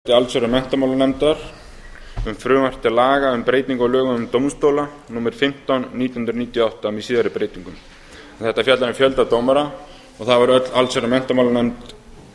áliti allsherjar- og menntamálanefndar frumvarp til laga breytingu á lögum dómstóla, númer 15/1998, með síðari breytingum. Þetta fjallar fjölda dómara og það var öll allsherjar- og menntamálanefnd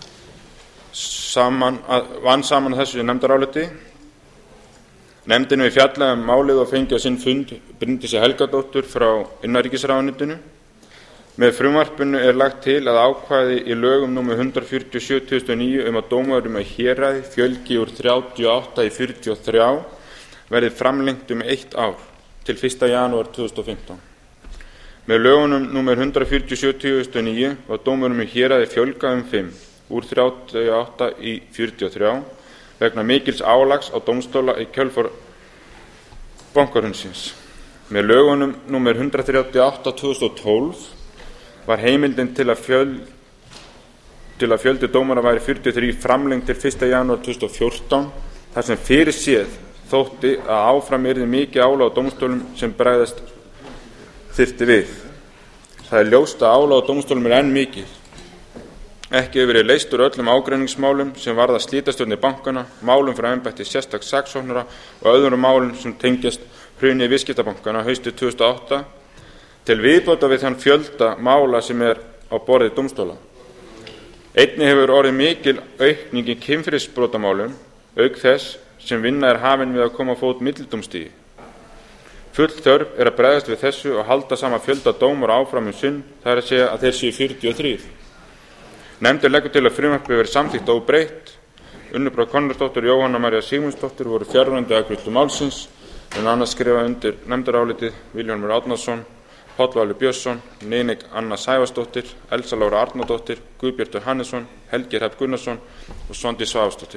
vann saman að þessu nefndaráliti. Nefndin hefur fjallað málið og fengið á sinn fund Bryndísi Helgadóttur frá innanríkisráðuneytinu. Með frumvarpinu lagt til að ákvæði í lögum númer 147/2009 að dómurum að héraði fjölgi úr 38 í 43 verði framlengt 1 ár til 1. janúar 2015. Með lögunum númer 147/2009 var dómurum í héraði fjölgað 5 úr 38 í 43 vegna mikils álags á dómstóla í kjölfar bankahrunsins. Með lögunum númer 138/2012 var heimildin til að fjöldi dómara væri 43 framlengt til 1. janúar 2014 þar sem fyrirséð þótti að áfram yrði mikið álag á dómstólum sem bregðast þyrfti við. Það ljóst að álag á dómstólum enn mikið. Ekki hefur verið leyst úr öllum ágreiningsmálum sem varða slitastjórnir bankana, málum frá embætti sérstaks saksóknara og öðrum málum sem tengjast hruni viðskiptabankana haustið 2008 til viðbótar við þann fjölda mála sem á borði dómstóla. Einnig hefur orðið mikil aukning í kynferðisbrotamálum auk þess sem vinna hafin við að koma á fót millidómstigi. Full þörf að bregðast við þessu og halda sama fjölda dómara áfram sinn, það að segja að þeir séu 43. Nefndin leggur til að frumvarpið verði samþykkt óbreytt. Unnur Brá Konráðsdóttir og Jóhanna María Sigmundsdóttir voru fjarverandi við afgreiðslu málsins, en annars skrifa undir nefndarálitið Vilhjálmur Árnason, Páll Valur Björnsson, Níneik Anna Sævarsdóttir, Elsa Lára Arnardóttir, Guðbjartur Hannesson, Helgi Hrafn Gunnarsson og Svandís Svavarsdóttir.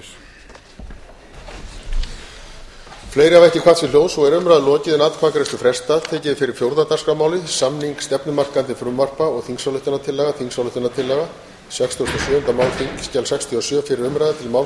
Fleiri hafa ekki kvatt sér hljóðs og umræðu lokið en atkvæðagreiðslu frestað. Tekið fyrir 4. dagskrármálið, samning stefnumarkandi frumvarpa og þingsályktunartillaga, 67. mál þingskjal 67 fyrir umræðu til máls